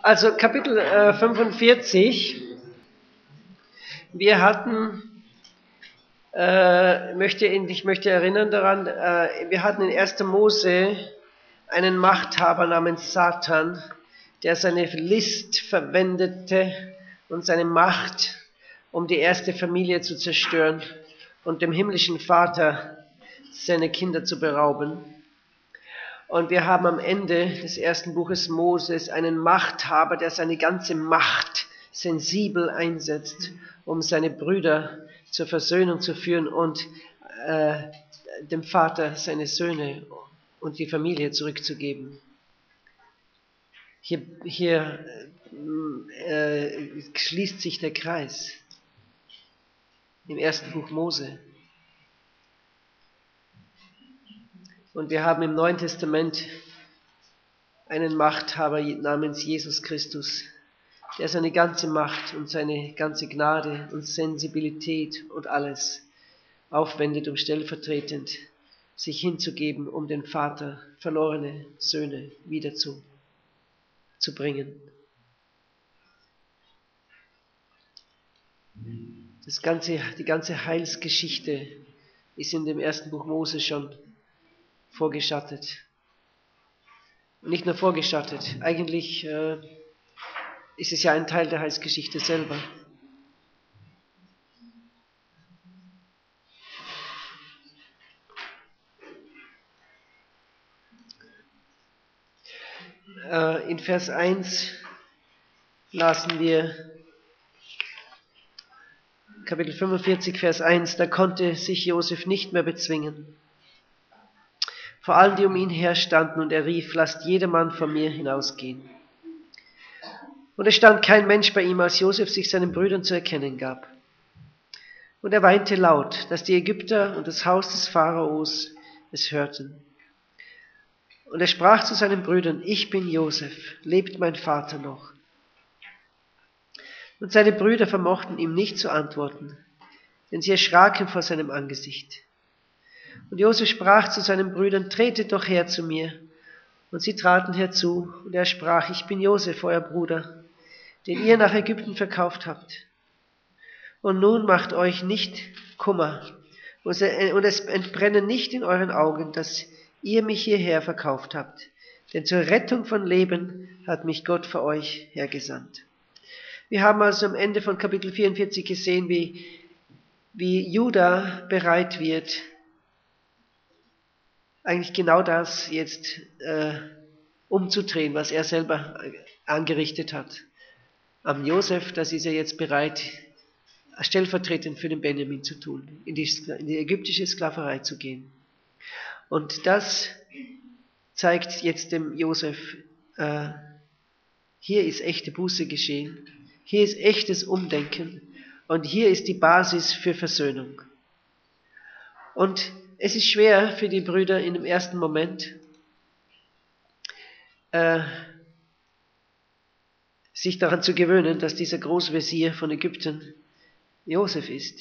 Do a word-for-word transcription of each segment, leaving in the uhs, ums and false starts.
Also Kapitel äh, fünfundvierzig. Wir hatten, äh, möchte, ich möchte erinnern daran, äh, wir hatten in erster Mose einen Machthaber namens Satan, der seine List verwendete und seine Macht, um die erste Familie zu zerstören und dem himmlischen Vater seine Kinder zu berauben. Und wir haben am Ende des ersten Buches Moses einen Machthaber, der seine ganze Macht sensibel einsetzt, um seine Brüder zur Versöhnung zu führen und äh, dem Vater seine Söhne und die Familie zurückzugeben. Hier, hier äh, schließt sich der Kreis im ersten Buch Mose. Und wir haben im Neuen Testament einen Machthaber namens Jesus Christus, der seine ganze Macht und seine ganze Gnade und Sensibilität und alles aufwendet, um stellvertretend sich hinzugeben, um den Vater verlorene Söhne wieder zu, zu bringen. Das ganze, die ganze Heilsgeschichte ist in dem ersten Buch Mose schon vorgeschattet. Und nicht nur vorgeschattet, eigentlich äh, ist es ja ein Teil der Heilsgeschichte selber. Äh, in Vers eins lasen wir, Kapitel fünfundvierzig, Vers eins, da konnte sich Josef nicht mehr bezwingen. Vor allem, die um ihn her standen, und er rief, lasst jedermann von mir hinausgehen. Und es stand kein Mensch bei ihm, als Josef sich seinen Brüdern zu erkennen gab. Und er weinte laut, dass die Ägypter und das Haus des Pharaos es hörten. Und er sprach zu seinen Brüdern, ich bin Josef, lebt mein Vater noch? Und seine Brüder vermochten ihm nicht zu antworten, denn sie erschraken vor seinem Angesicht. Und Josef sprach zu seinen Brüdern, tretet doch her zu mir. Und sie traten herzu, und er sprach, ich bin Josef, euer Bruder, den ihr nach Ägypten verkauft habt. Und nun macht euch nicht Kummer, und es entbrenne nicht in euren Augen, dass ihr mich hierher verkauft habt. Denn zur Rettung von Leben hat mich Gott für euch hergesandt. Wir haben also am Ende von Kapitel vierundvierzig gesehen, wie, wie Juda bereit wird, eigentlich genau das jetzt äh, umzudrehen, was er selber angerichtet hat. Am Josef, das ist er jetzt bereit, stellvertretend für den Benjamin zu tun, in die, in die ägyptische Sklaverei zu gehen. Und das zeigt jetzt dem Josef, äh, hier ist echte Buße geschehen, hier ist echtes Umdenken und hier ist die Basis für Versöhnung. Und es ist schwer für die Brüder in dem ersten Moment, äh, sich daran zu gewöhnen, dass dieser Großvezier von Ägypten Josef ist.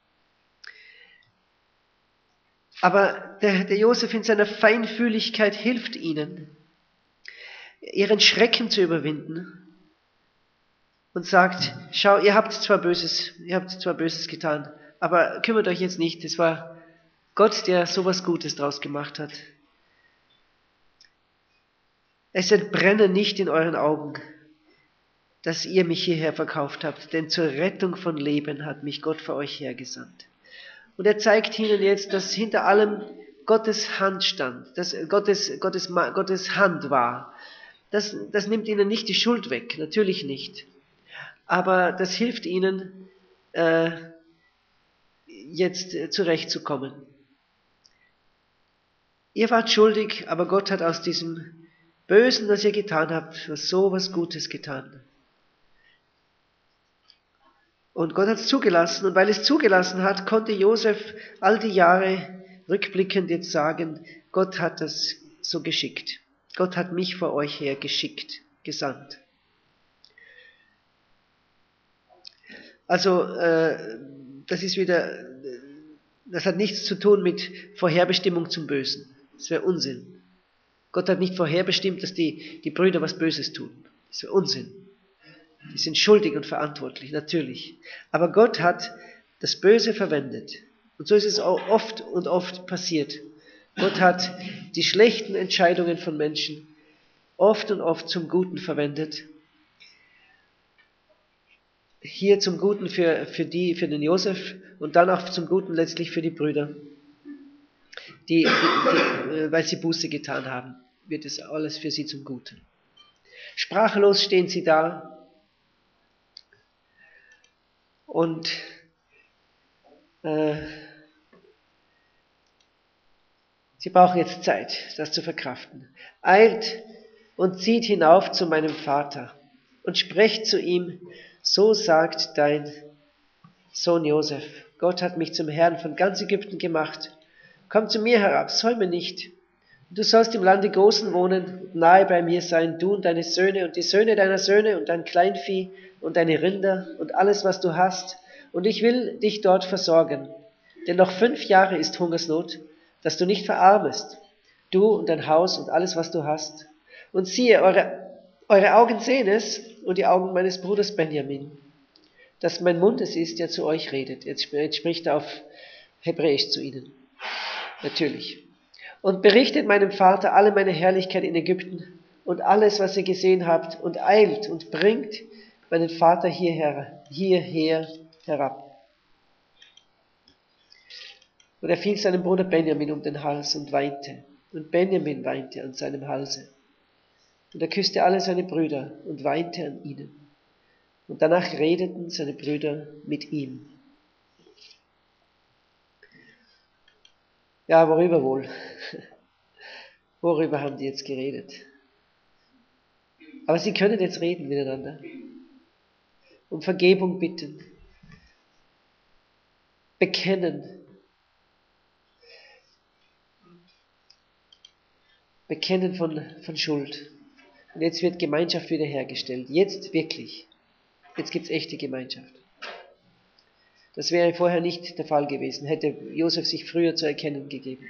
Aber der, der Josef in seiner Feinfühligkeit hilft ihnen, ihren Schrecken zu überwinden und sagt, schau, ihr habt zwar Böses, ihr habt zwar Böses getan, aber kümmert euch jetzt nicht, es war Gott, der sowas Gutes draus gemacht hat. Es entbrenne nicht in euren Augen, dass ihr mich hierher verkauft habt, denn zur Rettung von Leben hat mich Gott für euch hergesandt. Und er zeigt ihnen jetzt, dass hinter allem Gottes Hand stand, dass Gottes, Gottes, Gottes Hand war. Das, das nimmt ihnen nicht die Schuld weg, natürlich nicht. Aber das hilft ihnen, äh, jetzt äh, zurechtzukommen. Ihr wart schuldig, aber Gott hat aus diesem Bösen, das ihr getan habt, so was Gutes getan. Und Gott hat es zugelassen, und weil es zugelassen hat, konnte Josef all die Jahre rückblickend jetzt sagen, Gott hat das so geschickt. Gott hat mich vor euch her geschickt, gesandt. Also, äh, das ist wieder, das hat nichts zu tun mit Vorherbestimmung zum Bösen. Das wäre Unsinn. Gott hat nicht vorherbestimmt, dass die, die Brüder was Böses tun. Das ist Unsinn. Die sind schuldig und verantwortlich, natürlich. Aber Gott hat das Böse verwendet. Und so ist es auch oft und oft passiert. Gott hat die schlechten Entscheidungen von Menschen oft und oft zum Guten verwendet. Hier zum Guten für, für, die, für den Josef und dann auch zum Guten letztlich für die Brüder, die, die, die, weil sie Buße getan haben, wird es alles für sie zum Guten. Sprachlos stehen sie da und äh, sie brauchen jetzt Zeit, das zu verkraften. Eilt und zieht hinauf zu meinem Vater und sprecht zu ihm, so sagt dein Sohn Josef, Gott hat mich zum Herrn von ganz Ägypten gemacht. Komm zu mir herab, säume nicht. Du sollst im Lande Gosen wohnen und nahe bei mir sein, du und deine Söhne und die Söhne deiner Söhne und dein Kleinvieh und deine Rinder und alles, was du hast. Und ich will dich dort versorgen. Denn noch fünf Jahre ist Hungersnot, dass du nicht verarmest, du und dein Haus und alles, was du hast. Und siehe, eure, eure Augen sehen es und die Augen meines Bruders Benjamin, dass mein Mund es ist, der zu euch redet. Jetzt, jetzt spricht er auf Hebräisch zu ihnen. Natürlich. Und berichtet meinem Vater alle meine Herrlichkeit in Ägypten und alles, was ihr gesehen habt, und eilt und bringt meinen Vater hierher, hierher herab. Und er fiel seinem Bruder Benjamin um den Hals und weinte. Und Benjamin weinte an seinem Halse. Und er küsste alle seine Brüder und weinte an ihnen. Und danach redeten seine Brüder mit ihm. Ja, worüber wohl? Worüber haben die jetzt geredet? Aber sie können jetzt reden miteinander. Um Vergebung bitten. Bekennen. Bekennen von, von Schuld. Und jetzt wird Gemeinschaft wiederhergestellt. Jetzt wirklich. Jetzt gibt es echte Gemeinschaft. Das wäre vorher nicht der Fall gewesen, hätte Josef sich früher zu erkennen gegeben.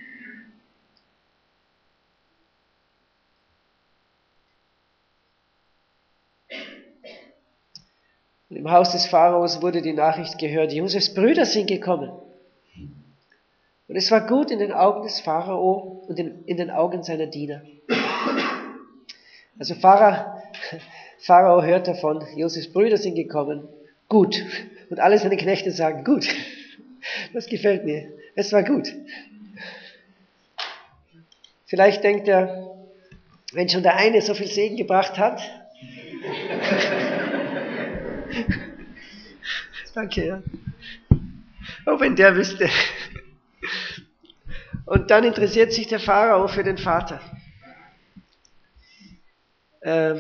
Und im Haus des Pharaos wurde die Nachricht gehört, Josefs Brüder sind gekommen. Und es war gut in den Augen des Pharao und in, in den Augen seiner Diener. Also Pharao, Pharao hört davon, Josefs Brüder sind gekommen. Gut. Und alle seine Knechte sagen, gut. Das gefällt mir. Es war gut. Vielleicht denkt er, wenn schon der eine so viel Segen gebracht hat. Danke, ja. Oh, wenn der wüsste. Und dann interessiert sich der Pharao für den Vater. Ähm,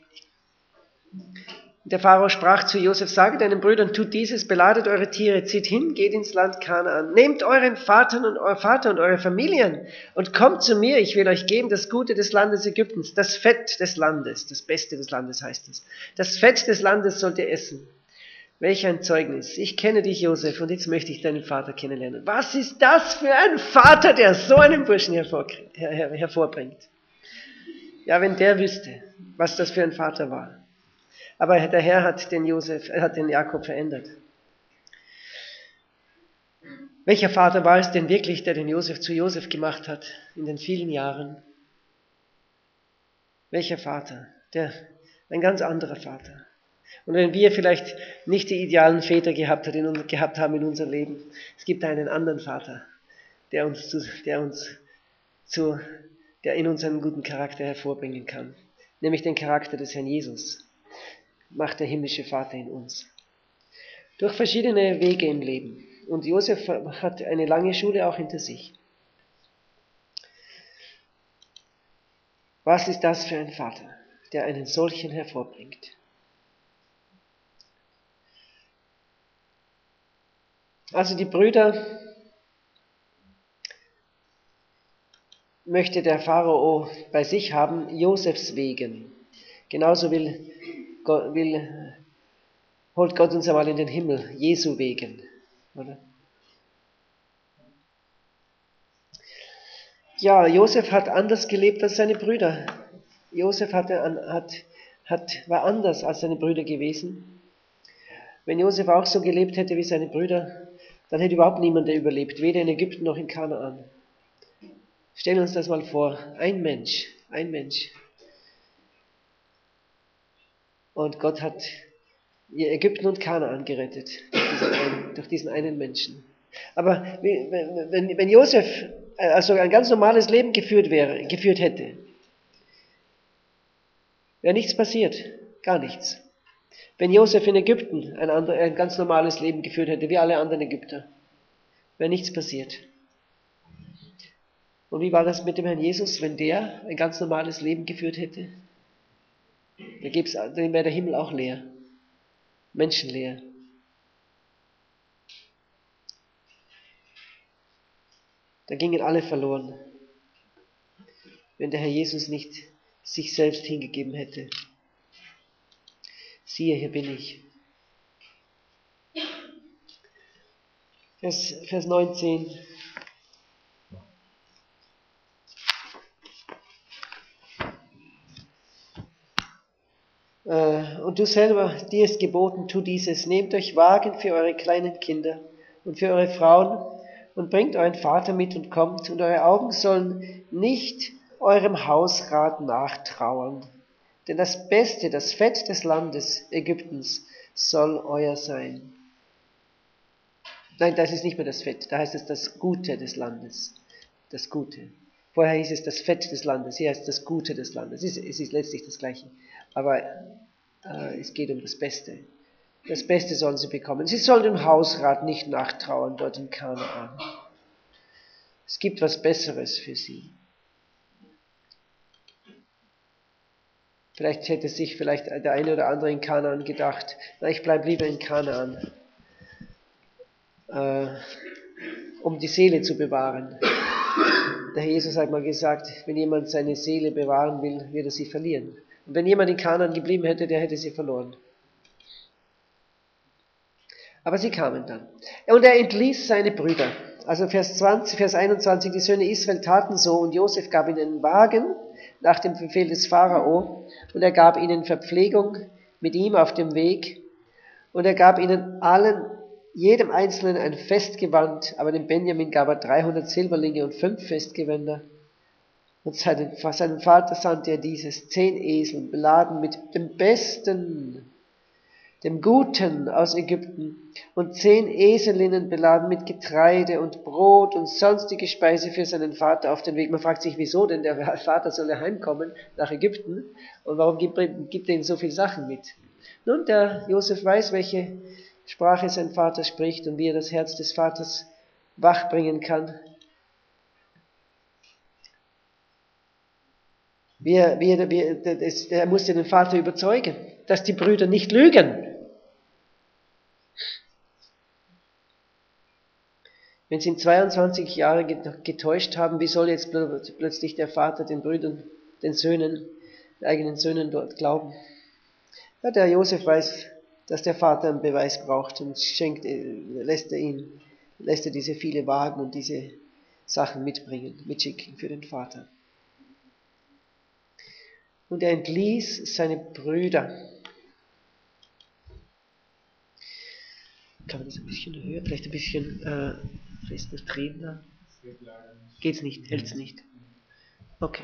Der Pharao sprach zu Josef, sage deinen Brüdern, tut dieses, beladet eure Tiere, zieht hin, geht ins Land Kanaan, nehmt euren Vater und euer Vater und eure Familien und kommt zu mir, ich will euch geben das Gute des Landes Ägyptens, das Fett des Landes, das Beste des Landes heißt es. Das Fett des Landes sollt ihr essen. Welch ein Zeugnis. Ich kenne dich, Josef, und jetzt möchte ich deinen Vater kennenlernen. Was ist das für ein Vater, der so einen Burschen hervor, her, her, hervorbringt? Ja, wenn der wüsste, was das für ein Vater war. Aber der Herr hat den Josef, er hat den Jakob verändert. Welcher Vater war es denn wirklich, der den Josef zu Josef gemacht hat in den vielen Jahren? Welcher Vater? Der, ein ganz anderer Vater. Und wenn wir vielleicht nicht die idealen Väter gehabt, hat in, gehabt haben in unserem Leben, es gibt einen anderen Vater, der uns, zu, der uns zu, der in uns einen guten Charakter hervorbringen kann. Nämlich den Charakter des Herrn Jesus. Macht der himmlische Vater in uns. Durch verschiedene Wege im Leben. Und Josef hat eine lange Schule auch hinter sich. Was ist das für ein Vater, der einen solchen hervorbringt? Also die Brüder möchte der Pharao bei sich haben, Josefs wegen. Genauso will Gott, will, holt Gott uns einmal in den Himmel, Jesu wegen. Oder? Ja, Josef hat anders gelebt als seine Brüder. Josef hatte, hat, hat, war anders als seine Brüder gewesen. Wenn Josef auch so gelebt hätte wie seine Brüder, dann hätte überhaupt niemand überlebt, weder in Ägypten noch in Kanaan. Stellen wir uns das mal vor, ein Mensch, ein Mensch. Und Gott hat Ägypten und Kanaan gerettet, durch diesen einen, durch diesen einen Menschen. Aber wenn, wenn Josef also ein ganz normales Leben geführt wäre, geführt hätte, wäre nichts passiert, gar nichts. Wenn Josef in Ägypten ein, andre, ein ganz normales Leben geführt hätte, wie alle anderen Ägypter, wäre nichts passiert. Und wie war das mit dem Herrn Jesus, wenn der ein ganz normales Leben geführt hätte? Da wäre der Himmel auch leer, menschenleer. Da gingen alle verloren, wenn der Herr Jesus nicht sich selbst hingegeben hätte. Siehe, hier bin ich. Vers, Vers neunzehn. Und du selber, dir ist geboten, tu dieses, nehmt euch Wagen für eure kleinen Kinder und für eure Frauen und bringt euren Vater mit und kommt, und eure Augen sollen nicht eurem Hausrat nachtrauern. Denn das Beste, das Fett des Landes Ägyptens soll euer sein. Nein, das ist nicht mehr das Fett, da heißt es das Gute des Landes. Das Gute. Vorher hieß es das Fett des Landes, hier heißt es das Gute des Landes. Es ist, es ist letztlich das Gleiche. Aber äh, es geht um das Beste. Das Beste sollen sie bekommen. Sie sollen dem Hausrat nicht nachtrauern dort in Kanaan. Es gibt was Besseres für sie. Vielleicht hätte sich vielleicht der eine oder andere in Kanaan gedacht, na, ich bleibe lieber in Kanaan, äh, um die Seele zu bewahren. Der Herr Jesus hat mal gesagt, wenn jemand seine Seele bewahren will, wird er sie verlieren. Und wenn jemand in Kanaan geblieben hätte, der hätte sie verloren. Aber sie kamen dann. Und er entließ seine Brüder. Also Vers zwanzig, Vers einundzwanzig, die Söhne Israel taten so, und Josef gab ihnen einen Wagen nach dem Befehl des Pharao, und er gab ihnen Verpflegung mit ihm auf dem Weg, und er gab ihnen allen, jedem Einzelnen ein Festgewand, aber dem Benjamin gab er dreihundert Silberlinge und fünf Festgewänder. Und seinen, seinem Vater sandte er dieses, zehn Esel beladen mit dem Besten, dem Guten aus Ägypten, und zehn Eselinnen beladen mit Getreide und Brot und sonstige Speise für seinen Vater auf den Weg. Man fragt sich, wieso denn der Vater soll heimkommen nach Ägypten, und warum gibt, gibt er ihm so viele Sachen mit? Nun, der Josef weiß, welche Sprache sein Vater spricht und wie er das Herz des Vaters wachbringen kann. Wie er, wie er, wie er, das, er musste den Vater überzeugen, dass die Brüder nicht lügen. Wenn sie ihn zweiundzwanzig Jahre getäuscht haben, wie soll jetzt plötzlich der Vater den Brüdern, den Söhnen, den eigenen Söhnen dort glauben? Ja, der Josef weiß, dass der Vater einen Beweis braucht, und schenkt, lässt er ihn, lässt er diese viele Wagen und diese Sachen mitbringen, mitschicken für den Vater. Und er entließ seine Brüder. Kann man das ein bisschen höher, vielleicht ein bisschen äh, fester drehen da? Geht's nicht, hält's nicht. Okay.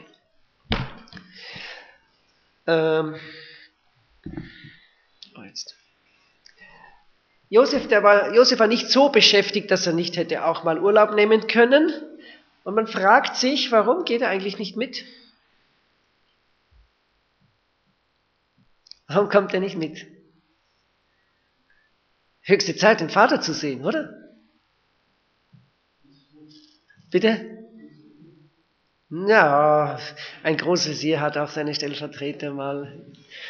Ähm, oh jetzt. Josef, der war, Josef war nicht so beschäftigt, dass er nicht hätte auch mal Urlaub nehmen können. Und man fragt sich, warum geht er eigentlich nicht mit? Warum kommt er nicht mit? Höchste Zeit, den Vater zu sehen, oder? Bitte? Ja, ein Großvezier hat auch seine Stellvertreter mal.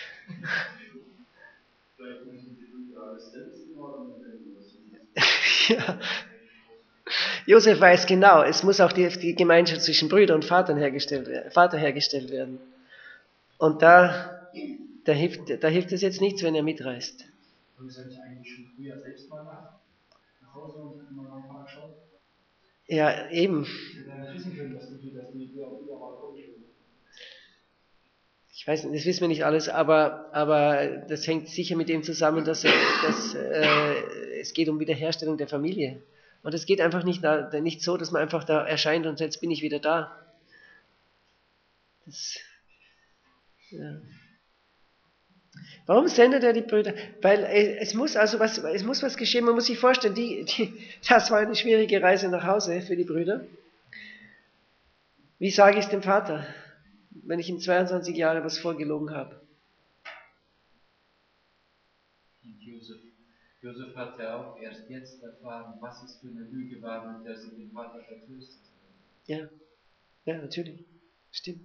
Ja. Josef weiß genau, es muss auch die, die Gemeinschaft zwischen Brüder und Vater hergestellt, Vater hergestellt werden. Und da, da, hilft, da hilft es jetzt nichts, wenn er mitreist. Und sollte ich eigentlich schon früher selbst mal nach, nach Hause und mal beim Vater schauen? Ja, eben. Wir werden nicht wissen können, dass die, dass die wieder, wieder mal kommen. Ich weiß nicht, das wissen wir nicht alles, aber, aber das hängt sicher mit dem zusammen, dass, dass äh, es geht um Wiederherstellung der Familie. Und es geht einfach nicht, nicht so, dass man einfach da erscheint und jetzt bin ich wieder da. Das, ja. Warum sendet er die Brüder? Weil es muss also was, es muss was geschehen. Man muss sich vorstellen, die, die, das war eine schwierige Reise nach Hause für die Brüder. Wie sage ich es dem Vater, wenn ich ihm zweiundzwanzig Jahre was vorgelogen habe? Und Josef, Josef hat ja auch erst jetzt erfahren, was es für eine Lüge war, mit der sie den Vater vertröstet haben. Ja, ja, natürlich. Stimmt.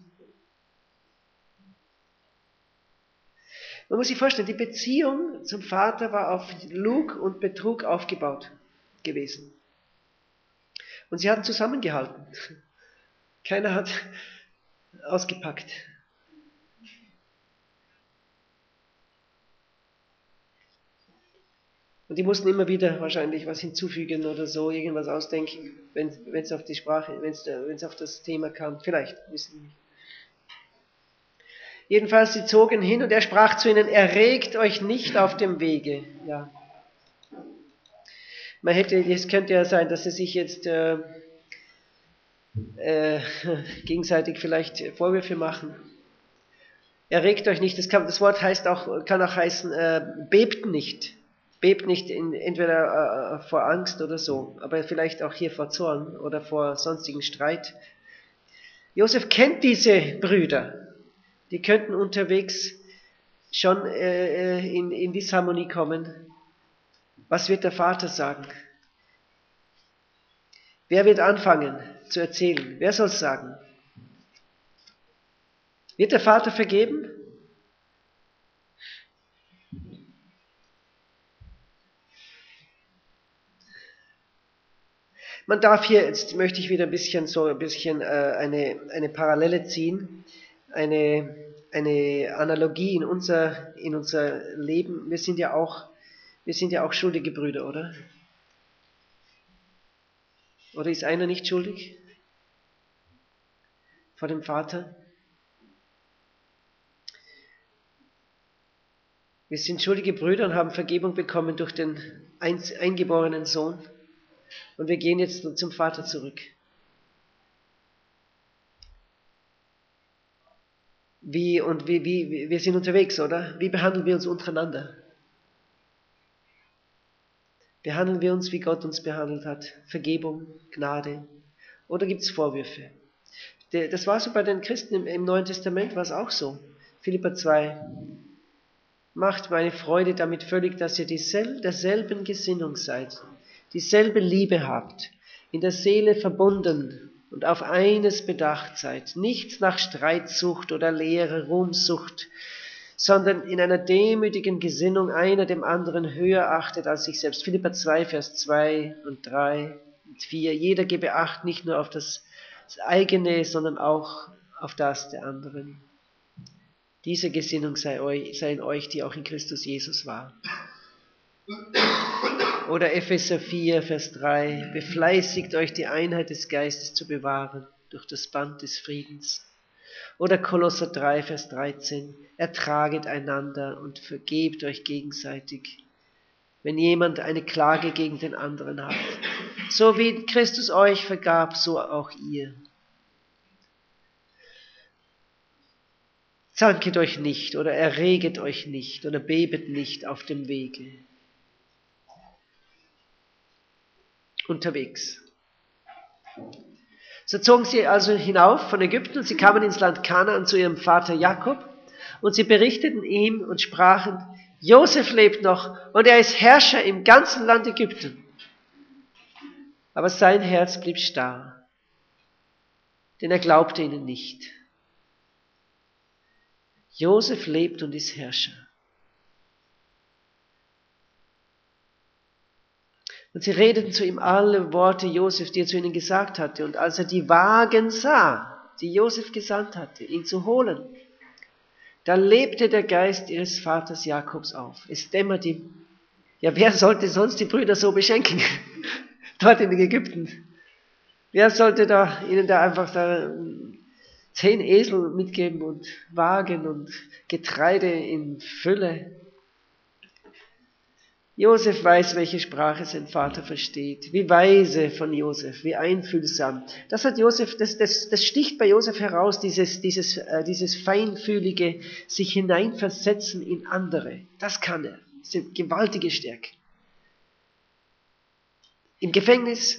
Man muss sich vorstellen, die Beziehung zum Vater war auf Lug und Betrug aufgebaut gewesen. Und sie hatten zusammengehalten. Keiner hat ausgepackt. Und die mussten immer wieder wahrscheinlich was hinzufügen oder so, irgendwas ausdenken, wenn es auf die Sprache, wenn es auf das Thema kam. Vielleicht, wissen wir nicht. Jedenfalls, sie zogen hin und er sprach zu ihnen, erregt euch nicht auf dem Wege. Ja. Man hätte, es könnte ja sein, dass sie sich jetzt äh, äh, gegenseitig vielleicht Vorwürfe machen. Erregt euch nicht, das, kann, das Wort heißt auch, kann auch heißen, äh, bebt nicht. Bebt nicht in, entweder äh, vor Angst oder so, aber vielleicht auch hier vor Zorn oder vor sonstigen Streit. Josef kennt diese Brüder. Die könnten unterwegs schon äh, in, in Disharmonie kommen. Was wird der Vater sagen? Wer wird anfangen zu erzählen? Wer soll es sagen? Wird der Vater vergeben? Man darf hier, jetzt möchte ich wieder ein bisschen so ein bisschen äh, eine, eine Parallele ziehen. Eine, eine Analogie in unser, in unser Leben. Wir sind ja auch, wir sind ja auch schuldige Brüder, oder? Oder ist einer nicht schuldig? Vor dem Vater? Wir sind schuldige Brüder und haben Vergebung bekommen durch den eingeborenen Sohn. Und wir gehen jetzt zum Vater zurück. Wie und wie, wie, wir sind unterwegs, oder? Wie behandeln wir uns untereinander? Behandeln wir uns, wie Gott uns behandelt hat? Vergebung, Gnade? Oder gibt es Vorwürfe? Das war so bei den Christen im, im Neuen Testament, war es auch so. Philipper zwei. Macht meine Freude damit völlig, dass ihr diesel, derselben Gesinnung seid, dieselbe Liebe habt, in der Seele verbunden und auf eines bedacht seid, nichts nach Streitsucht oder leere Ruhmsucht, sondern in einer demütigen Gesinnung einer dem anderen höher achtet als sich selbst. Philipper zwei, Vers zwei und drei und vier. Jeder gebe Acht nicht nur auf das eigene, sondern auch auf das der anderen. Diese Gesinnung sei, euch, sei in euch, die auch in Christus Jesus war. Oder Epheser vier, Vers drei. Befleißigt euch, die Einheit des Geistes zu bewahren durch das Band des Friedens. Oder Kolosser drei, Vers dreizehn. Ertraget einander und vergebt euch gegenseitig, wenn jemand eine Klage gegen den anderen hat. So wie Christus euch vergab, so auch ihr. Zanket euch nicht oder erreget euch nicht oder bebet nicht auf dem Wege. Unterwegs. So zogen sie also hinauf von Ägypten und sie kamen ins Land Kanaan zu ihrem Vater Jakob und sie berichteten ihm und sprachen, Josef lebt noch und er ist Herrscher im ganzen Land Ägypten. Aber sein Herz blieb starr, denn er glaubte ihnen nicht. Josef lebt und ist Herrscher. Und sie redeten zu ihm alle Worte Josef, die er zu ihnen gesagt hatte. Und als er die Wagen sah, die Josef gesandt hatte, ihn zu holen, da lebte der Geist ihres Vaters Jakobs auf. Es dämmerte ihm. Ja, wer sollte sonst die Brüder so beschenken? Dort in Ägypten. Wer sollte da ihnen da einfach da zehn Esel mitgeben und Wagen und Getreide in Fülle. Josef weiß, welche Sprache sein Vater versteht. Wie weise von Josef, wie einfühlsam. Das hat Josef, das, das, das sticht bei Josef heraus, dieses, dieses, äh, dieses feinfühlige, sich hineinversetzen in andere. Das kann er. Das ist eine gewaltige Stärke. Im Gefängnis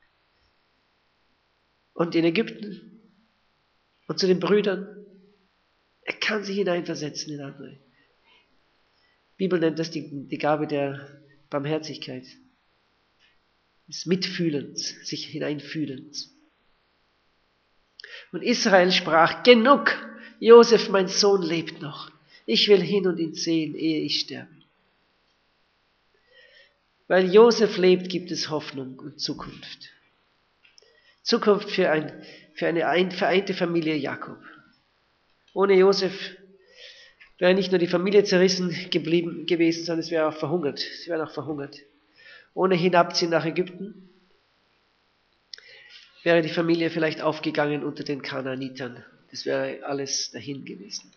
und in Ägypten und zu den Brüdern. Er kann sich hineinversetzen in andere. Die Bibel nennt das die, die Gabe der Barmherzigkeit, des Mitfühlens, sich hineinfühlens. Und Israel sprach, genug, Josef, mein Sohn, lebt noch. Ich will hin und ihn sehen, ehe ich sterbe. Weil Josef lebt, gibt es Hoffnung und Zukunft. Zukunft für, ein, für eine ein, vereinte Familie Jakob. Ohne Josef wäre nicht nur die Familie zerrissen geblieben gewesen, sondern es wäre auch verhungert. Sie wären auch verhungert. Ohne Hinabziehen nach Ägypten wäre die Familie vielleicht aufgegangen unter den Kanaanitern. Das wäre alles dahin gewesen.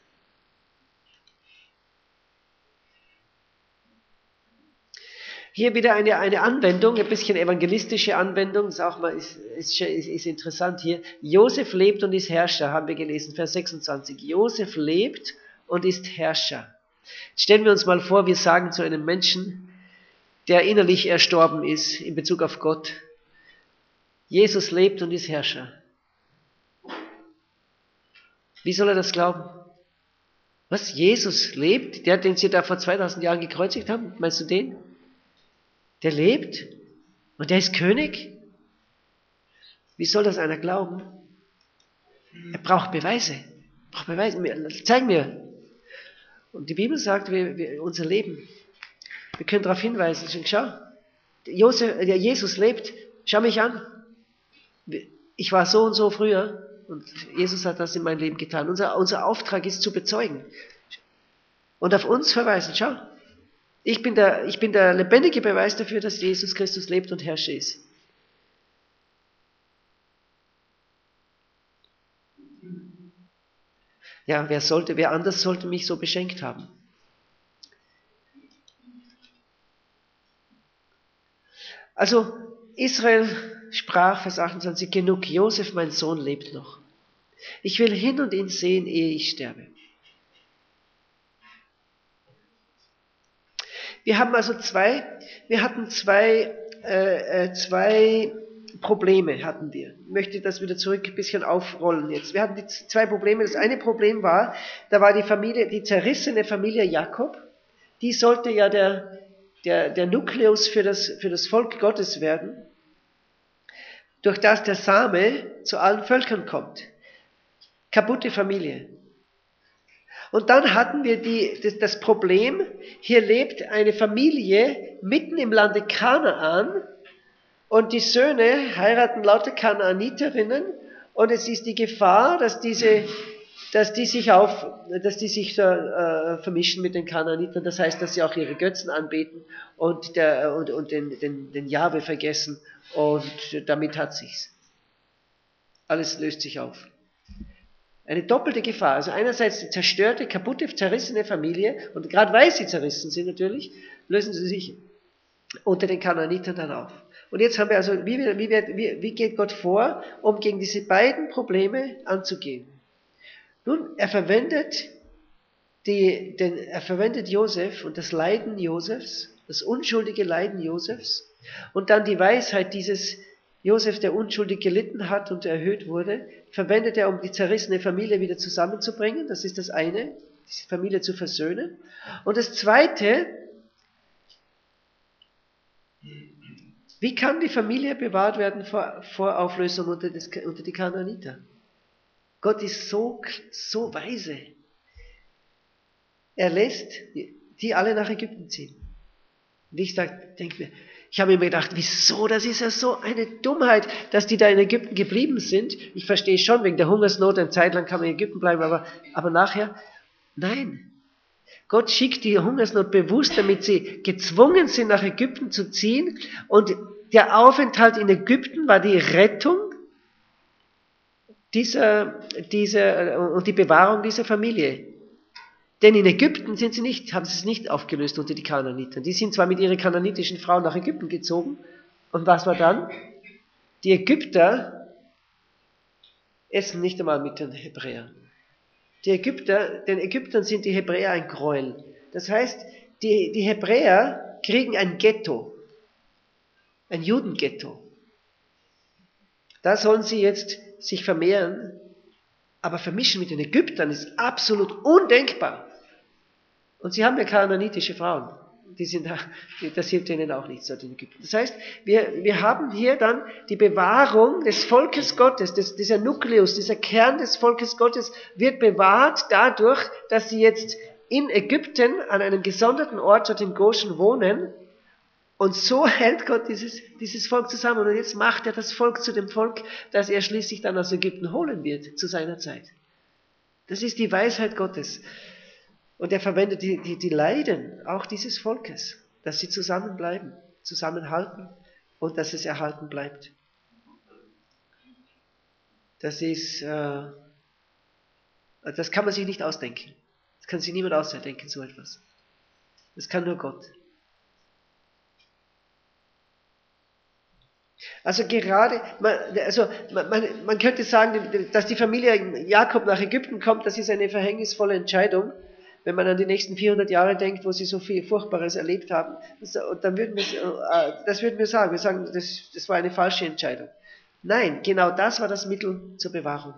Hier wieder eine, eine Anwendung, ein bisschen evangelistische Anwendung, ist auch mal ist, ist, ist interessant hier. Josef lebt und ist Herrscher, haben wir gelesen, Vers sechsundzwanzig. Josef lebt und ist Herrscher. Jetzt stellen wir uns mal vor, wir sagen zu einem Menschen, der innerlich erstorben ist in Bezug auf Gott, Jesus lebt und ist Herrscher. Wie soll er das glauben? Was? Jesus lebt? Der, den sie da vor zweitausend Jahren gekreuzigt haben? Meinst du den? Der lebt und der ist König? Wie soll das einer glauben? Er braucht Beweise. Er braucht Beweise. Zeig mir. Und die Bibel sagt, wir, wir, unser Leben, wir können darauf hinweisen. Schau, Josef, der Jesus lebt, schau mich an. Ich war so und so früher und Jesus hat das in meinem Leben getan. Unser, unser Auftrag ist zu bezeugen und auf uns verweisen. Schau. Ich bin, der, ich bin der lebendige Beweis dafür, dass Jesus Christus lebt und Herrscher ist. Ja, wer sollte, wer anders sollte mich so beschenkt haben? Also, Israel sprach, Vers achtundzwanzig, genug, Josef, mein Sohn, lebt noch. Ich will hin und ihn sehen, ehe ich sterbe. Wir haben also zwei, wir hatten zwei, äh, zwei Probleme hatten wir. Ich möchte das wieder zurück ein bisschen aufrollen jetzt. Wir hatten die zwei Probleme. Das eine Problem war, da war die Familie, die zerrissene Familie Jakob, die sollte ja der, der, der Nukleus für das, für das Volk Gottes werden, durch das der Same zu allen Völkern kommt. Kaputte Familie. Und dann hatten wir die, das, das Problem, hier lebt eine Familie mitten im Lande Kanaan und die Söhne heiraten lauter Kanaaniterinnen und es ist die Gefahr, dass diese, dass die sich auf, dass die sich da, äh, vermischen mit den Kanaanitern. Das heißt, dass sie auch ihre Götzen anbeten und, der, und, und den, den, den Jahwe vergessen und damit hat sich's. Alles löst sich auf. Eine doppelte Gefahr. Also einerseits die zerstörte, kaputte, zerrissene Familie und gerade weil sie zerrissen sind natürlich, lösen sie sich unter den Kanaanitern dann auf. Und jetzt haben wir also, wie, wie, wie, wie geht Gott vor, um gegen diese beiden Probleme anzugehen? Nun, er verwendet, die, den, er verwendet Josef und das Leiden Josefs, das unschuldige Leiden Josefs und dann die Weisheit dieses Josef, der unschuldig gelitten hat und erhöht wurde, verwendet er, um die zerrissene Familie wieder zusammenzubringen. Das ist das eine, diese Familie zu versöhnen. Und das zweite, wie kann die Familie bewahrt werden vor, vor Auflösung unter, das, unter die Kanaaniter? Gott ist so, so weise. Er lässt die alle nach Ägypten ziehen. Und ich denke mir, ich habe mir gedacht, wieso, das ist ja so eine Dummheit, dass die da in Ägypten geblieben sind. Ich verstehe schon, wegen der Hungersnot, eine Zeit lang kann man in Ägypten bleiben, aber, aber nachher, nein. Gott schickt die Hungersnot bewusst, damit sie gezwungen sind, nach Ägypten zu ziehen. Und der Aufenthalt in Ägypten war die Rettung dieser, dieser, und die Bewahrung dieser Familie. Denn in Ägypten sind sie nicht, haben sie es nicht aufgelöst unter die Kanaaniter. Die sind zwar mit ihren kanaanitischen Frauen nach Ägypten gezogen. Und was war dann? Die Ägypter essen nicht einmal mit den Hebräern. Die Ägypter, den Ägyptern sind die Hebräer ein Gräuel. Das heißt, die, die Hebräer kriegen ein Ghetto, ein Judenghetto. Da sollen sie jetzt sich vermehren, aber vermischen mit den Ägyptern ist absolut undenkbar. Und sie haben ja kanaanitische Frauen. Die sind, das hilft ihnen auch nicht, so in Ägypten. Das heißt, wir, wir haben hier dann die Bewahrung des Volkes Gottes, des, dieser Nukleus, dieser Kern des Volkes Gottes wird bewahrt dadurch, dass sie jetzt in Ägypten an einem gesonderten Ort, dort in Goshen, wohnen. Und so hält Gott dieses, dieses Volk zusammen. Und jetzt macht er das Volk zu dem Volk, das er schließlich dann aus Ägypten holen wird, zu seiner Zeit. Das ist die Weisheit Gottes. Und er verwendet die, die, die Leiden auch dieses Volkes, dass sie zusammenbleiben, zusammenhalten und dass es erhalten bleibt. Das ist, äh, das kann man sich nicht ausdenken. Das kann sich niemand ausdenken, so etwas. Das kann nur Gott. Also gerade, man, also man, man könnte sagen, dass die Familie Jakob nach Ägypten kommt, das ist eine verhängnisvolle Entscheidung. Wenn man an die nächsten vierhundert Jahre denkt, wo sie so viel Furchtbares erlebt haben, das, dann würden wir, das würden wir sagen. Wir sagen, das, das war eine falsche Entscheidung. Nein, genau das war das Mittel zur Bewahrung.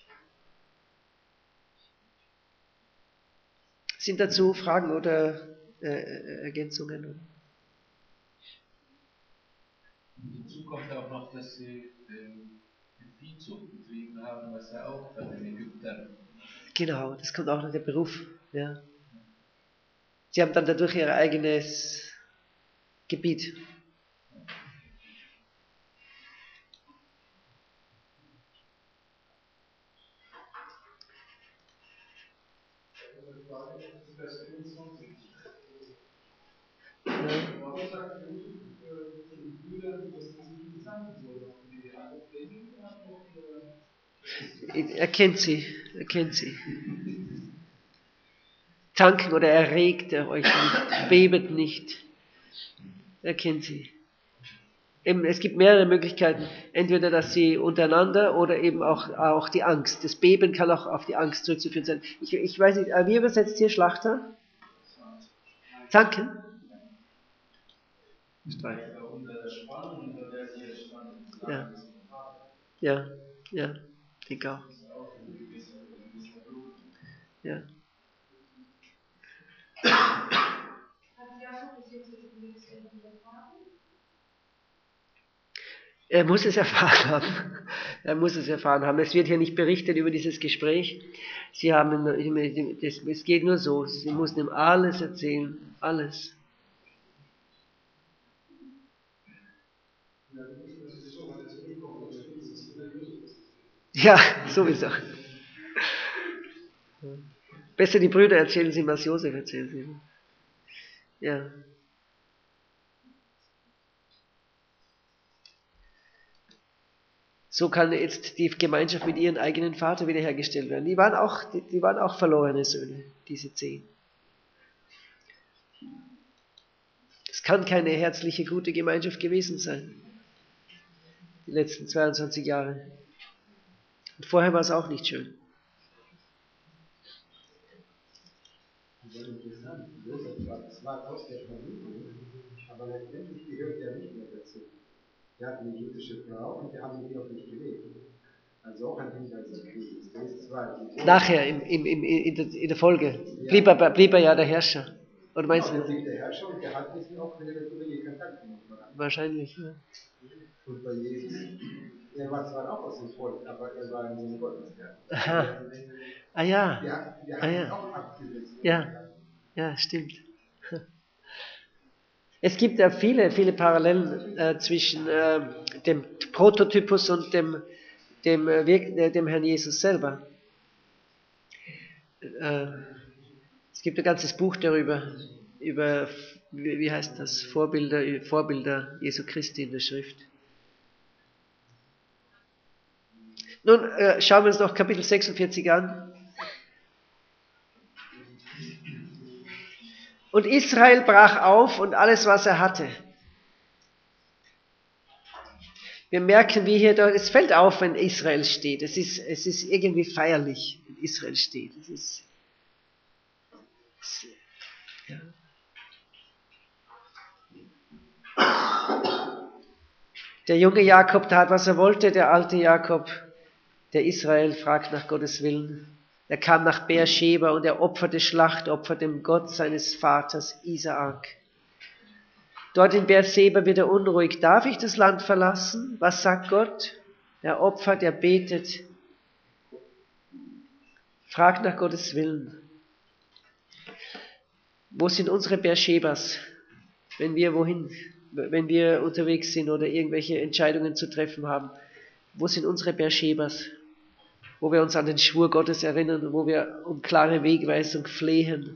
Sind dazu Fragen oder äh, Ergänzungen? Hinzu kommt auch noch, dass sie äh, Viehzucht betrieben haben, was ja auch bei den Ägyptern. Genau, das kommt auch noch der Beruf. Ja. Sie haben dann dadurch ihr eigenes Gebiet. Warum sagt Josef zu den Brüdern, dass sie sich nicht zanken sollen? Haben die andere Pläne gehabt? Er kennt sie, er kennt sie. Zanken oder erregt er euch nicht, bebet nicht. Er kennt sie. Eben, es gibt mehrere Möglichkeiten. Entweder, dass sie untereinander oder eben auch, auch die Angst. Das Beben kann auch auf die Angst zurückzuführen sein. Ich, ich weiß nicht, wie übersetzt hier Schlachter? Zanken? Streit. Ja. Ja, ja, ich denke auch. Ja. Er muss es erfahren haben. Er muss es erfahren haben. Es wird hier nicht berichtet über dieses Gespräch. Sie haben, es geht nur so. Sie mussten ihm alles erzählen. Alles. Ja, sowieso. Besser die Brüder erzählen sie, was Josef erzählt sie. Ja. So kann jetzt die Gemeinschaft mit ihrem eigenen Vater wiederhergestellt werden. Die waren auch, die, die waren auch verlorene Söhne, diese zehn. Es kann keine herzliche, gute Gemeinschaft gewesen sein. Die letzten zweiundzwanzig Jahre. Und vorher war es auch nicht schön. Sehr interessant. Josef war zwar aus der Familie, aber letztendlich gehört er nicht mehr dazu. Er hat eine jüdische Frau und wir haben mit ihr auch nicht gelebt. Also auch ein Hinweis auf Christus. Der ist zwar nachher, im, im, im, in, der, in der Folge, ja. blieb, er, blieb er ja der Herrscher. Oder meinst genau, du? Er blieb der Herrscher und der hat mit ihm auch eine natürliche Kontakt gemacht. Wahrscheinlich, ja. Und bei Jesus, er war zwar auch aus dem Volk, aber er war ein Sohn Gottes. Ja. Aha. Ah ja. Der, der hat ah, ihn ja. auch abgesetzt. Ja. Ja, stimmt. Es gibt ja viele, viele Parallelen äh, zwischen äh, dem Prototypus und dem, dem, äh, dem Herrn Jesus selber. Äh, es gibt ein ganzes Buch darüber, über, wie, wie heißt das, Vorbilder, Vorbilder Jesu Christi in der Schrift. Nun äh, schauen wir uns noch Kapitel sechsundvierzig an. Und Israel brach auf und alles, was er hatte. Wir merken, wie hier, es fällt auf, wenn Israel steht. Es ist, es ist irgendwie feierlich, wenn Israel steht. Es ist, es, ja. Der junge Jakob tat, was er wollte, der alte Jakob, der Israel, fragt nach Gottes Willen. Er kam nach Beersheba und er opferte Schlachtopfer dem Gott seines Vaters Isaak. Dort in Beersheba wird er unruhig. Darf ich das Land verlassen? Was sagt Gott? Er opfert, er betet. Fragt nach Gottes Willen. Wo sind unsere Beershebas, wenn wir wohin, wenn wir unterwegs sind oder irgendwelche Entscheidungen zu treffen haben? Wo sind unsere Beershebas, wo wir uns an den Schwur Gottes erinnern, wo wir um klare Wegweisung flehen?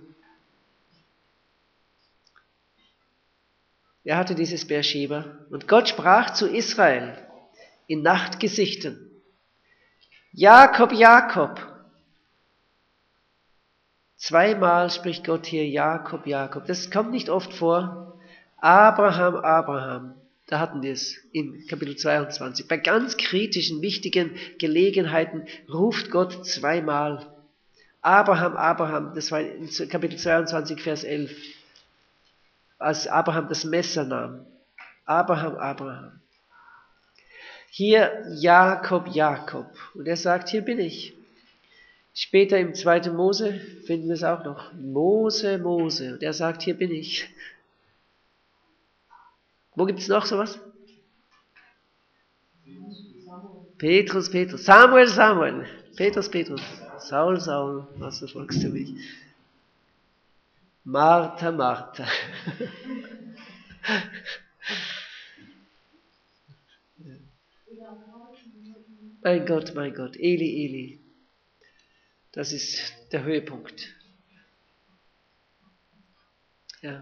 Er hatte dieses Beersheba. Und Gott sprach zu Israel in Nachtgesichten: Jakob, Jakob. Zweimal spricht Gott hier Jakob, Jakob. Das kommt nicht oft vor. Abraham, Abraham. Da hatten wir es in Kapitel zweiundzwanzig. Bei ganz kritischen, wichtigen Gelegenheiten ruft Gott zweimal. Abraham, Abraham. Das war in Kapitel zweiundzwanzig, Vers elf. Als Abraham das Messer nahm. Abraham, Abraham. Hier Jakob, Jakob. Und er sagt, hier bin ich. Später im zweiten Mose finden wir es auch noch. Mose, Mose. Und er sagt, hier bin ich. Wo gibt es noch sowas? Petrus, Petrus. Samuel, Samuel. Petrus, Petrus. Saul, Saul. Was verfolgst du mich? Martha, Martha. Mein Gott, mein Gott. Eli, Eli. Das ist der Höhepunkt. Ja.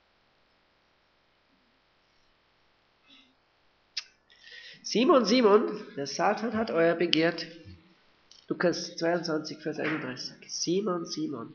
Simon, Simon, der Satan hat euer begehrt. Lukas zweiundzwanzig, Vers einunddreißig. Simon, Simon.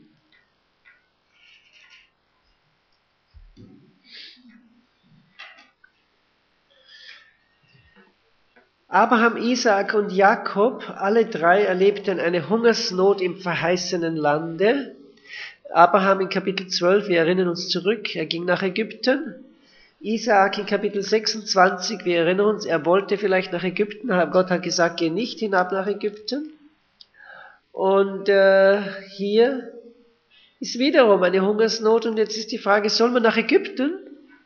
Abraham, Isaak und Jakob, alle drei erlebten eine Hungersnot im verheißenen Lande. Abraham in Kapitel zwölf, wir erinnern uns zurück, er ging nach Ägypten. Isaak in Kapitel sechsundzwanzig, wir erinnern uns, er wollte vielleicht nach Ägypten, Gott hat gesagt, geh nicht hinab nach Ägypten. Und äh, hier ist wiederum eine Hungersnot und jetzt ist die Frage, soll man nach Ägypten?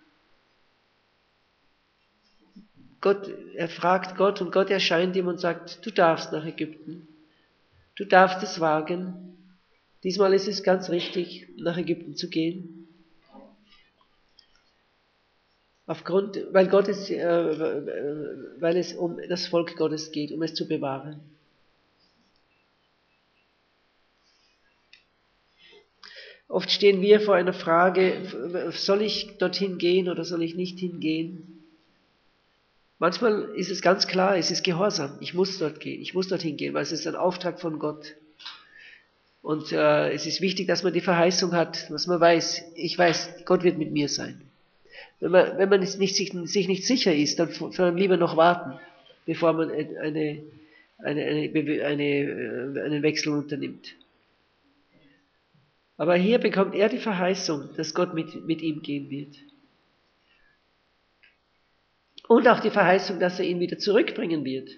Gott, er fragt Gott und Gott erscheint ihm und sagt, du darfst nach Ägypten. Du darfst es wagen. Diesmal ist es ganz richtig, nach Ägypten zu gehen. Aufgrund, weil, Gott es, äh, weil es um das Volk Gottes geht, um es zu bewahren. Oft stehen wir vor einer Frage, soll ich dorthin gehen oder soll ich nicht hingehen? Manchmal ist es ganz klar, es ist Gehorsam. Ich muss dort gehen, ich muss dorthin gehen, weil es ist ein Auftrag von Gott. Und äh, es ist wichtig, dass man die Verheißung hat, dass man weiß, ich weiß, Gott wird mit mir sein. Wenn man, wenn man nicht, sich, sich nicht sicher ist, dann soll man lieber noch warten, bevor man eine, eine, eine, eine, einen Wechsel unternimmt. Aber hier bekommt er die Verheißung, dass Gott mit, mit ihm gehen wird. Und auch die Verheißung, dass er ihn wieder zurückbringen wird.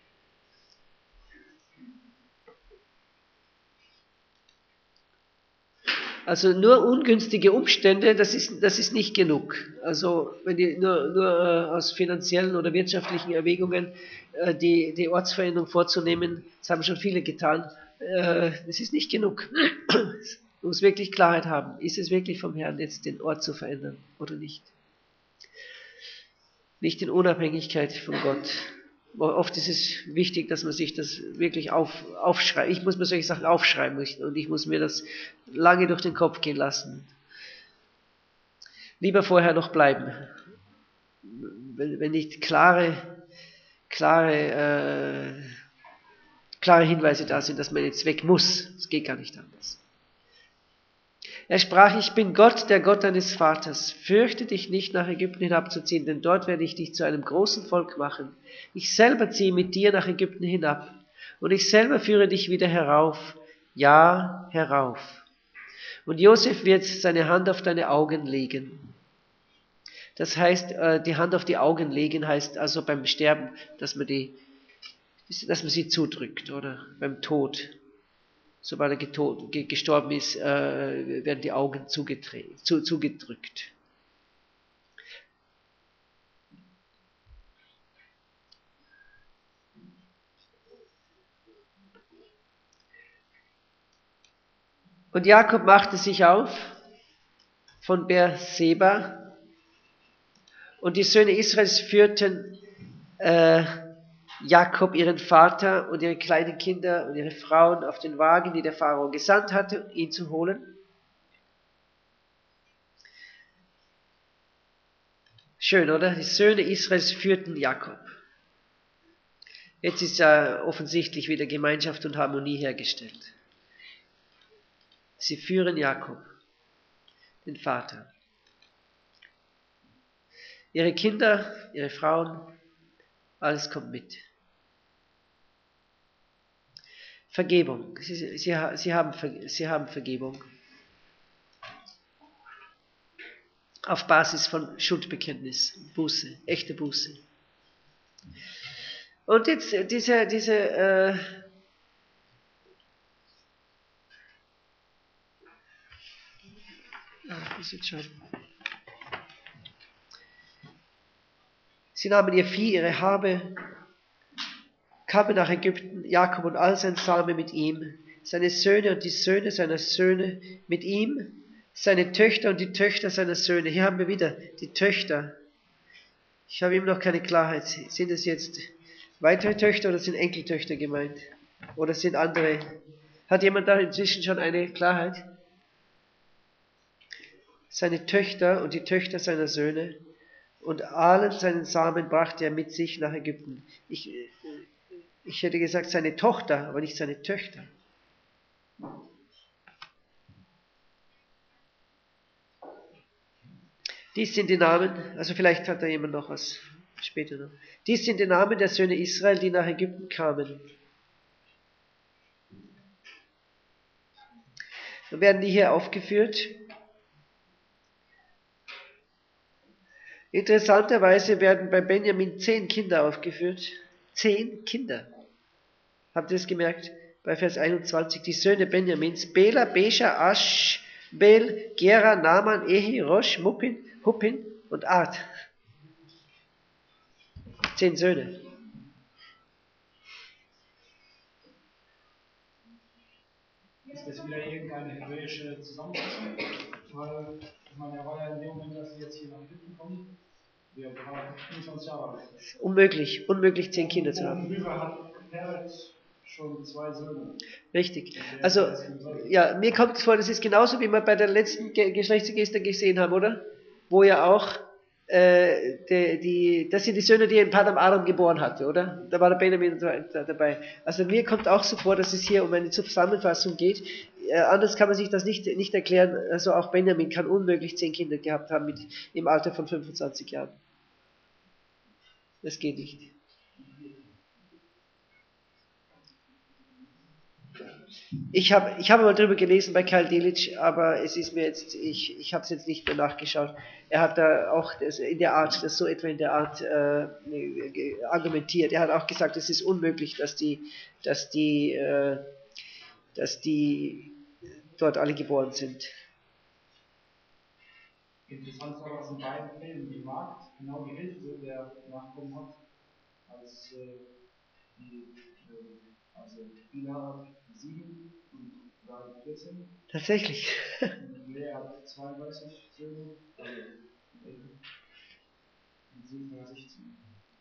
Also nur ungünstige Umstände, das ist, das ist nicht genug. Also wenn die nur, nur äh, aus finanziellen oder wirtschaftlichen Erwägungen äh, die, die Ortsveränderung vorzunehmen, das haben schon viele getan, äh, das ist nicht genug. Man muss wirklich Klarheit haben. Ist es wirklich vom Herrn, jetzt den Ort zu verändern oder nicht? Nicht in Unabhängigkeit von Gott. Oft ist es wichtig, dass man sich das wirklich auf, aufschreibt. Ich muss mir solche Sachen aufschreiben und ich muss mir das lange durch den Kopf gehen lassen. Lieber vorher noch bleiben. Wenn, wenn nicht klare, klare klare Hinweise da sind, dass man jetzt weg muss. Es geht gar nicht anders. Er sprach, ich bin Gott, der Gott deines Vaters. Fürchte dich nicht, nach Ägypten hinabzuziehen, denn dort werde ich dich zu einem großen Volk machen. Ich selber ziehe mit dir nach Ägypten hinab, und ich selber führe dich wieder herauf, ja, herauf. Und Josef wird seine Hand auf deine Augen legen. Das heißt, die Hand auf die Augen legen heißt also beim Sterben, dass man, die, dass man sie zudrückt, oder beim Tod. Sobald er getot, gestorben ist, äh, werden die Augen zu, zugedrückt. Und Jakob machte sich auf von Beerseba, und die Söhne Israels führten äh, Jakob, ihren Vater, und ihre kleinen Kinder und ihre Frauen auf den Wagen, die der Pharao gesandt hatte, ihn zu holen. Schön, oder? Die Söhne Israels führten Jakob. Jetzt ist ja offensichtlich wieder Gemeinschaft und Harmonie hergestellt. Sie führen Jakob, den Vater. Ihre Kinder, ihre Frauen, alles kommt mit. Vergebung. Sie, sie, sie, haben, sie haben Vergebung. Auf Basis von Schuldbekenntnis, Buße, echte Buße. Und jetzt diese, diese äh, ach, ist jetzt schon. Sie nahmen ihr Vieh, ihre Habe, kamen nach Ägypten, Jakob und all sein Same mit ihm, seine Söhne und die Söhne seiner Söhne mit ihm, seine Töchter und die Töchter seiner Söhne. Hier haben wir wieder die Töchter. Ich habe immer noch keine Klarheit. Sind es jetzt weitere Töchter oder sind Enkeltöchter gemeint? Oder sind andere? Hat jemand da inzwischen schon eine Klarheit? Seine Töchter und die Töchter seiner Söhne und allen seinen Samen brachte er mit sich nach Ägypten. Ich, ich hätte gesagt seine Tochter, aber nicht seine Töchter. Dies sind die Namen, also vielleicht hat da jemand noch was später noch. Dies sind die Namen der Söhne Israel, die nach Ägypten kamen. Dann werden die hier aufgeführt. Interessanterweise werden bei Benjamin zehn Kinder aufgeführt. Zehn Kinder. Habt ihr es gemerkt? Bei Vers einundzwanzig. Die Söhne Benjamins. Bela, Besha, Ash, Bel, Gera, Naaman, Ehi, Rosh, Muppin, Huppin und Ard. Zehn Söhne. Ist das wieder irgendeine hebräische Zusammenfassung? Weil, ich meine, er war ja in dem Moment, dass sie jetzt hier nach Ägypten kommen, der war fünfundzwanzig Jahre alt. Unmöglich, unmöglich zehn Kinder zu haben. Worüber hat Peretz schon zwei Söhne? Richtig. Also, ja, mir kommt es vor, das ist genauso, wie wir bei der letzten Geschlechtsregister gesehen haben, oder? Wo ja auch, äh, die, die, das sind die Söhne, die er in Padam Aram geboren hatte, oder? Da war der Benjamin dabei. Also mir kommt auch so vor, dass es hier um eine Zusammenfassung geht. Äh, anders kann man sich das nicht, nicht erklären. Also auch Benjamin kann unmöglich zehn Kinder gehabt haben mit, im Alter von fünfundzwanzig Jahren. Das geht nicht. Ich habe ich hab mal drüber gelesen bei Karl Delitzsch, aber es ist mir jetzt, ich, ich habe es jetzt nicht mehr nachgeschaut. Er hat da auch das in der Art, das so etwa in der Art äh, argumentiert. Er hat auch gesagt, es ist unmöglich, dass die, dass die, äh, dass die dort alle geboren sind. Interessant war, dass in beiden Fällen die Magd genau die Hälfte der Nachkommen hat, als äh, die, äh, also Bila sieben und Rahel vierzehn. Tatsächlich. Und Lea hat zweiunddreißig Söhne, also und Silvia sechzehn.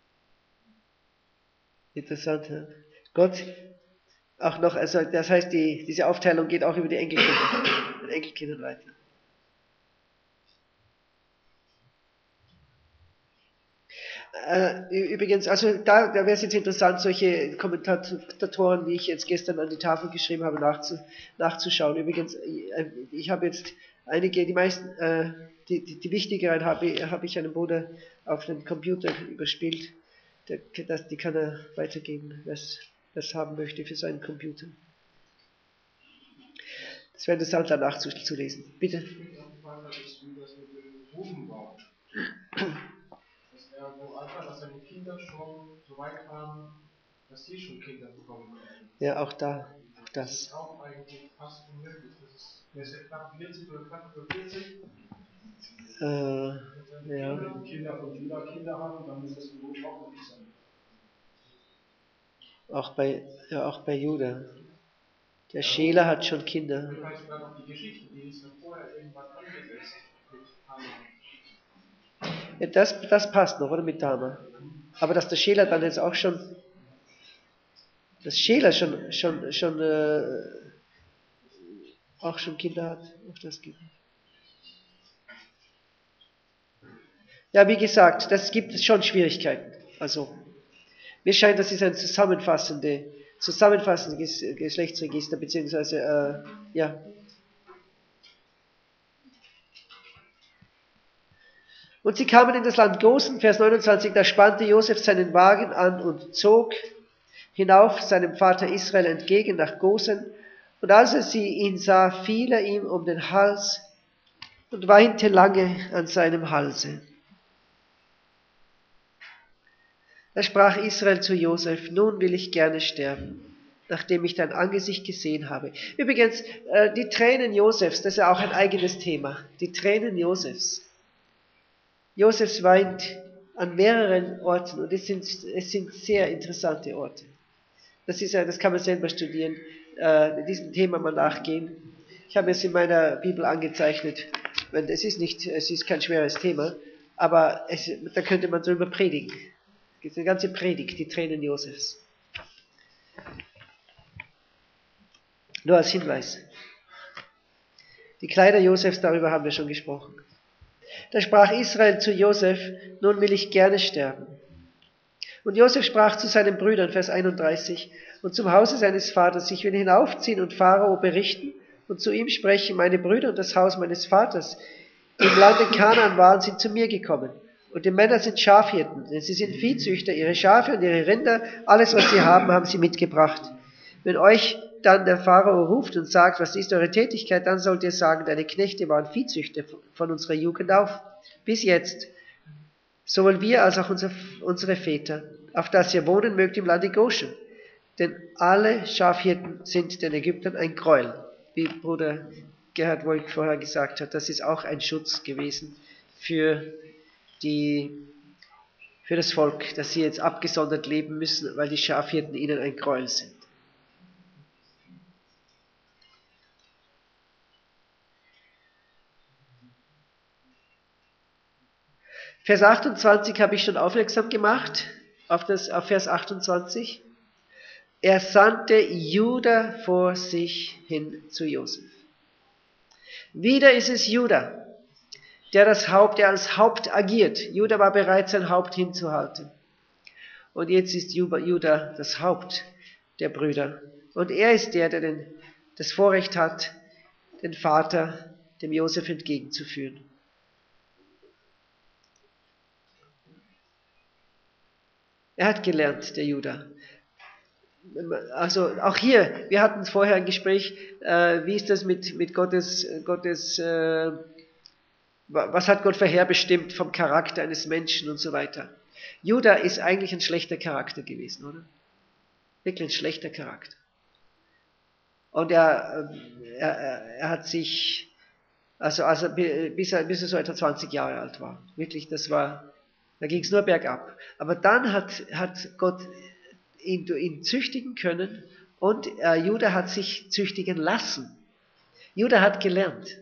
Interessant, ja. Gott, auch noch, also das heißt, die, diese Aufteilung geht auch über die Enkelkinder, den Enkelkindern weiter. Äh, übrigens, also da, da wäre es jetzt interessant, solche Kommentatoren, wie ich jetzt gestern an die Tafel geschrieben habe, nachzu, nachzuschauen. Übrigens, äh, ich habe jetzt einige, die meisten, äh, die, die, die wichtigeren habe, habe ich einem Bruder auf dem Computer überspielt. Der, das, die kann er weitergeben, wer das haben möchte für seinen Computer. Das wäre interessant, danach zu, zu lesen. Bitte. Ich bin auch gefragt, wie das mit den Buben war. Dass er so alt war, dass seine Kinder schon so weit waren, dass sie schon Kinder bekommen können. Ja, auch da, auch das. Das ist auch eigentlich fast unmöglich. Das ist, der ist ja knapp vierzig oder knapp über vierzig. Äh, ja. Wenn die Kinder von Judah Kinder haben, dann muss das im Beruf auch möglich sein. Auch bei, ja, auch bei Judah. Der Schela hat schon Kinder. Ich weiß gar noch die Geschichte, die ist ja vorher irgendwann angesetzt mit Hammer. Ja, das, das passt noch, oder? Mit Dama. Aber dass der Schela dann jetzt auch schon, dass Schela schon, schon, schon, äh, auch schon Kinder hat, auch das geht nicht. Ja, wie gesagt, das gibt es schon Schwierigkeiten. Also, mir scheint, das ist ein zusammenfassende, zusammenfassendes Geschlechtsregister, beziehungsweise, äh, ja. Und sie kamen in das Land Gosen, Vers neunundzwanzig, da spannte Josef seinen Wagen an und zog hinauf seinem Vater Israel entgegen nach Gosen. Und als er sie ihn sah, fiel er ihm um den Hals und weinte lange an seinem Halse. Da sprach Israel zu Josef: Nun will ich gerne sterben, nachdem ich dein Angesicht gesehen habe. Übrigens, äh, die Tränen Josefs, das ist ja auch ein eigenes Thema. Die Tränen Josefs. Josef weint an mehreren Orten und es sind, es sind sehr interessante Orte. Das ist ja, das kann man selber studieren, äh, diesem Thema mal nachgehen. Ich habe es in meiner Bibel angezeichnet. Es ist nicht, es ist kein schweres Thema, aber es, da könnte man drüber predigen. Es gibt eine ganze Predigt, die Tränen Josefs. Nur als Hinweis. Die Kleider Josefs, darüber haben wir schon gesprochen. Da sprach Israel zu Josef: Nun will ich gerne sterben. Und Josef sprach zu seinen Brüdern, Vers einunddreißig, und zum Hause seines Vaters: Ich will hinaufziehen und Pharao berichten und zu ihm sprechen: Meine Brüder und das Haus meines Vaters, die im Lande Kanaan waren, sind zu mir gekommen. Und die Männer sind Schafhirten, denn sie sind Viehzüchter, ihre Schafe und ihre Rinder, alles was sie haben, haben sie mitgebracht. Wenn euch dann der Pharao ruft und sagt: Was ist eure Tätigkeit? Dann sollt ihr sagen: Deine Knechte waren Viehzüchter von unserer Jugend auf, bis jetzt. Sowohl wir als auch unser, unsere Väter, auf dass ihr wohnen mögt im Lande Goshen. Denn alle Schafhirten sind den Ägyptern ein Gräuel. Wie Bruder Gerhard Wolk vorher gesagt hat, das ist auch ein Schutz gewesen für die, für das Volk, dass sie jetzt abgesondert leben müssen, weil die Schafhirten ihnen ein Gräuel sind. Vers achtundzwanzig habe ich schon aufmerksam gemacht, auf, das, auf Vers achtundzwanzig. Er sandte Juda vor sich hin zu Josef. Wieder ist es Juda, der das Haupt, der als Haupt agiert. Juda war bereit, sein Haupt hinzuhalten. Und jetzt ist Juda das Haupt der Brüder. Und er ist der, der den, das Vorrecht hat, den Vater dem Josef entgegenzuführen. Er hat gelernt, der Juda. Also auch hier, wir hatten vorher ein Gespräch, äh, wie ist das mit, mit Gottes, Gottes äh, was hat Gott vorherbestimmt vom Charakter eines Menschen und so weiter. Juda ist eigentlich ein schlechter Charakter gewesen, oder? Wirklich ein schlechter Charakter. Und er, er, er hat sich, also, also bis, er, bis er so etwa zwanzig Jahre alt war, wirklich, das war, da ging es nur bergab. Aber dann hat, hat Gott ihn, ihn züchtigen können und äh, Juda hat sich züchtigen lassen. Juda hat gelernt.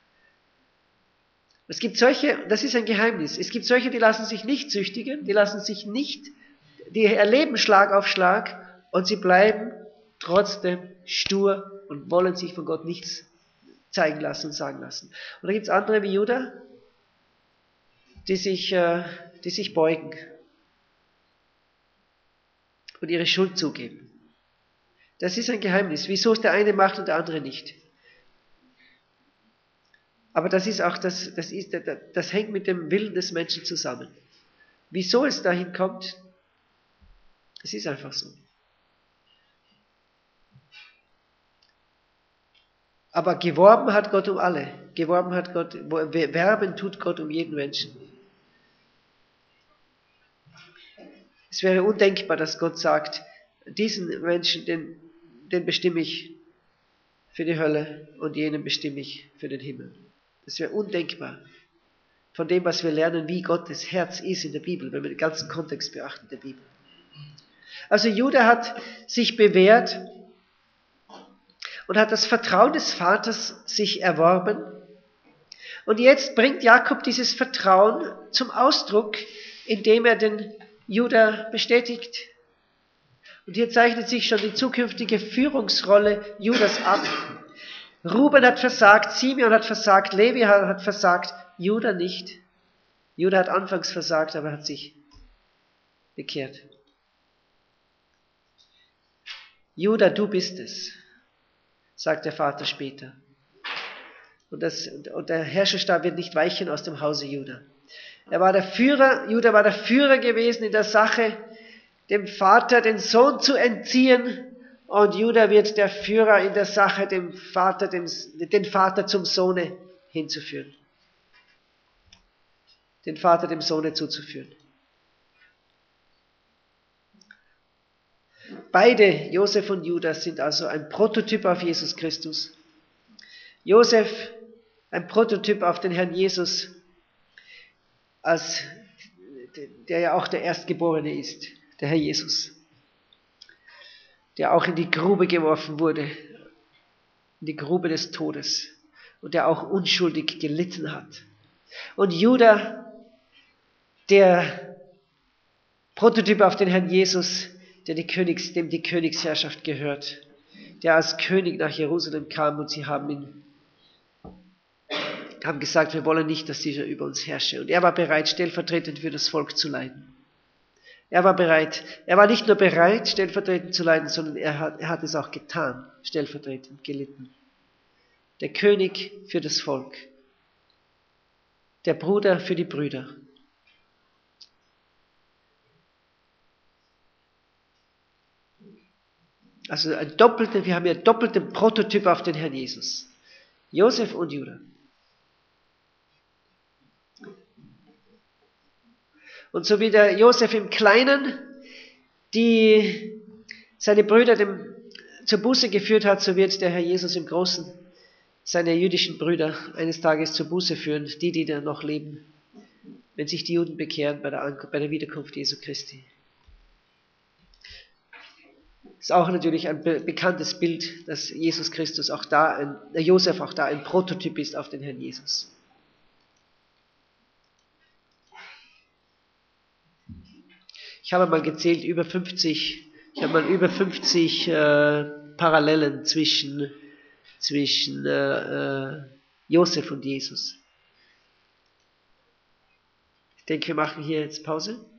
Es gibt solche, das ist ein Geheimnis, es gibt solche, die lassen sich nicht züchtigen, die lassen sich nicht, die erleben Schlag auf Schlag und sie bleiben trotzdem stur und wollen sich von Gott nichts zeigen lassen und sagen lassen. Und da gibt es andere wie Juda, die sich, äh, die sich beugen und ihre Schuld zugeben. Das ist ein Geheimnis. Wieso es der eine macht und der andere nicht? Aber das ist auch, das, das, ist, das hängt mit dem Willen des Menschen zusammen. Wieso es dahin kommt, es ist einfach so. Aber geworben hat Gott um alle. Geworben hat Gott, werben tut Gott um jeden Menschen. Es wäre undenkbar, dass Gott sagt, diesen Menschen, den, den bestimme ich für die Hölle und jenen bestimme ich für den Himmel. Das wäre undenkbar von dem, was wir lernen, wie Gottes Herz ist in der Bibel, wenn wir den ganzen Kontext beachten der Bibel. Also Judah hat sich bewährt und hat das Vertrauen des Vaters sich erworben. Und jetzt bringt Jakob dieses Vertrauen zum Ausdruck, indem er den Judah bestätigt. Und hier zeichnet sich schon die zukünftige Führungsrolle Judas ab. Ruben hat versagt, Simeon hat versagt, Levi hat versagt, Judah nicht. Judah hat anfangs versagt, aber hat sich bekehrt. Judah, du bist es, sagt der Vater später. Und, das, und der Herrscherstab wird nicht weichen aus dem Hause Judah. Er war der Führer, Judah war der Führer gewesen in der Sache, dem Vater den Sohn zu entziehen. Und Judah wird der Führer in der Sache, dem Vater, dem, den Vater zum Sohne hinzuführen. Den Vater dem Sohne zuzuführen. Beide, Josef und Judas, sind also ein Prototyp auf Jesus Christus. Josef, ein Prototyp auf den Herrn Jesus, als der ja auch der Erstgeborene ist, der Herr Jesus, der auch in die Grube geworfen wurde, in die Grube des Todes und der auch unschuldig gelitten hat. Und Judah, der Prototyp auf den Herrn Jesus, der die Königs, dem die Königsherrschaft gehört, der als König nach Jerusalem kam und sie haben ihn haben gesagt, wir wollen nicht, dass dieser über uns herrsche. Und er war bereit, stellvertretend für das Volk zu leiden. Er war bereit, er war nicht nur bereit, stellvertretend zu leiden, sondern er hat, er hat es auch getan, stellvertretend gelitten. Der König für das Volk. Der Bruder für die Brüder. Also ein doppelter, wir haben ja einen doppelten Prototyp auf den Herrn Jesus. Josef und Judah. Und so wie der Josef im Kleinen die seine Brüder dem, zur Buße geführt hat, so wird der Herr Jesus im Großen seine jüdischen Brüder eines Tages zur Buße führen, die, die da noch leben, wenn sich die Juden bekehren bei der, Ankunft, bei der Wiederkunft Jesu Christi. Ist auch natürlich ein be- bekanntes Bild, dass Jesus Christus auch da, ein, der Josef auch da ein Prototyp ist auf den Herrn Jesus. Ich habe mal gezählt, über fünfzig, ich habe mal über fünfzig äh, Parallelen zwischen, zwischen äh, äh, Josef und Jesus. Ich denke, wir machen hier jetzt Pause.